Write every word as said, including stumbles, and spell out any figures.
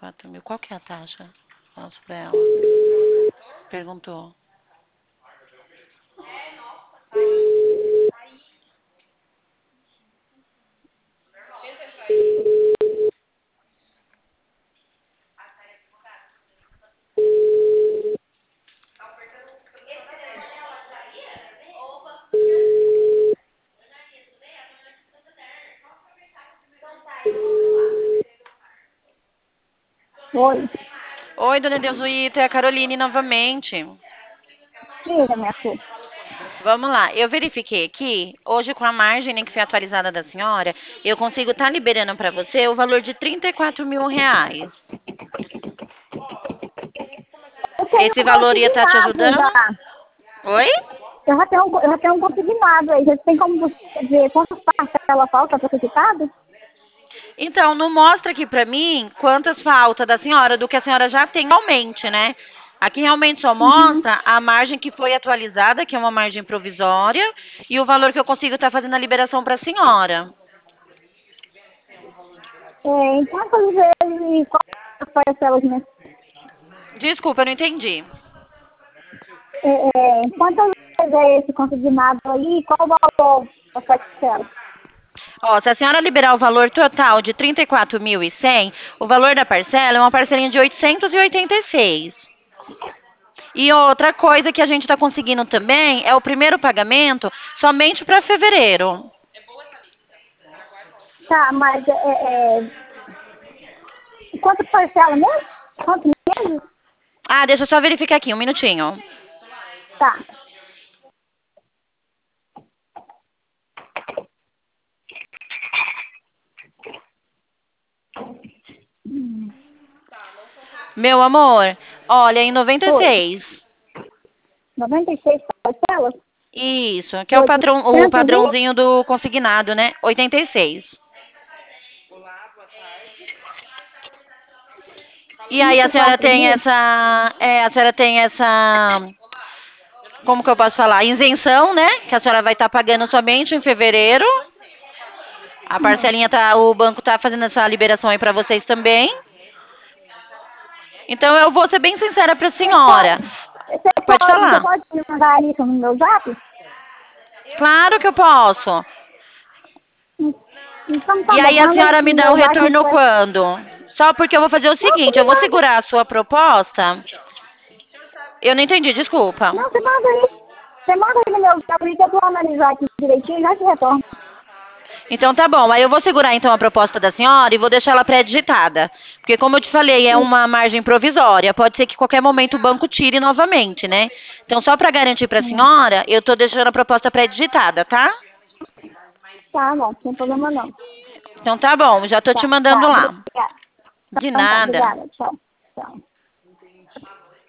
quatro mil. Qual que é a taxa? Nossa, pra ela. Perguntou. Oi. Oi, dona Deusuíta, é a Caroline novamente. Diga, minha filha. Vamos lá, eu verifiquei aqui, hoje com a margem, né, que foi atualizada da senhora, eu consigo estar liberando para você o valor de trinta e quatro mil reais. Eu tenho Esse um valor ia estar te consignado ajudando? já. Oi? Eu já tenho, um- eu já tenho um consignado aí. Você tem como você ver quantas parcelas falta para ser quitado? Então, não mostra aqui pra mim quantas falta da senhora, do que a senhora já tem realmente, né? Aqui realmente só Uhum. mostra a margem que foi atualizada, que é uma margem provisória, e o valor que eu consigo estar fazendo a liberação para a senhora. É, em quantas vezes e quantas parcelas, né? Desculpa, eu não entendi. É, é, quantas vezes é esse consignado aí e qual o valor da parcela? Ó, se a senhora liberar o valor total de trinta e quatro mil e cem, o valor da parcela é uma parcelinha de oitocentos e oitenta e seis. E outra coisa que a gente está conseguindo também é o primeiro pagamento somente para fevereiro. Tá, mas é, é, é, quantas parcelas mesmo? Quantos meses? Ah, deixa eu só verificar aqui, um minutinho. Tá. Meu amor, olha, em noventa e Foi. seis. noventa e seis parcelas? Isso, que De é o, patrão, o oitocentos e? padrãozinho do consignado, né? oitenta e seis. E aí a vinte e senhora quatro tem mil? essa, é, a senhora tem essa, como que eu posso falar? Isenção, né? Que a senhora vai estar pagando somente em fevereiro. A parcelinha tá, o banco tá fazendo essa liberação aí para vocês também. Então eu vou ser bem sincera para a Você pode, senhora. você Pode pode, você falar. pode me mandar isso no meu zap? Claro que eu posso. Então tá E bom, aí a manda senhora me no dá o meu zap retorno depois. quando? Só porque eu vou fazer o Não, você seguinte, eu me vou manda. segurar a sua proposta. Eu não entendi, desculpa. Não, você manda aí. Você manda aí no meu zap que eu vou analisar aqui direitinho e já te retorno. Então tá bom, aí eu vou segurar então a proposta da senhora e vou deixar ela pré-digitada. Porque como eu te falei, é uma margem provisória, pode ser que qualquer momento o banco tire novamente, né? Então só para garantir para a Hum, senhora, eu tô deixando a proposta pré-digitada, tá? Tá bom, sem problema não. Então tá bom, já tô te Tá, mandando tá, lá. obrigada. De Então tá, nada. obrigada. Tchau. Tchau.